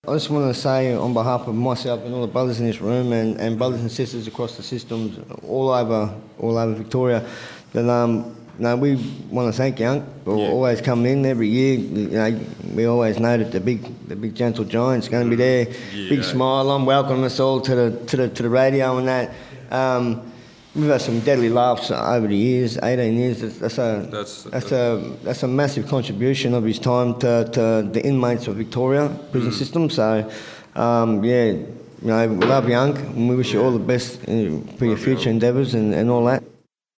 I just want to say on behalf of myself and all the brothers in this room and brothers and sisters across the systems all over Victoria that we want to thank Young for always coming in every year. We always know that the big gentle giant's going to be there. Big smile on, welcoming us all to the radio and that. We've had some deadly laughs over the years, 18 years. That's a massive contribution of his time to the inmates of Victoria prison system. So, we love Young and we wish you all the best for your future endeavours and all that.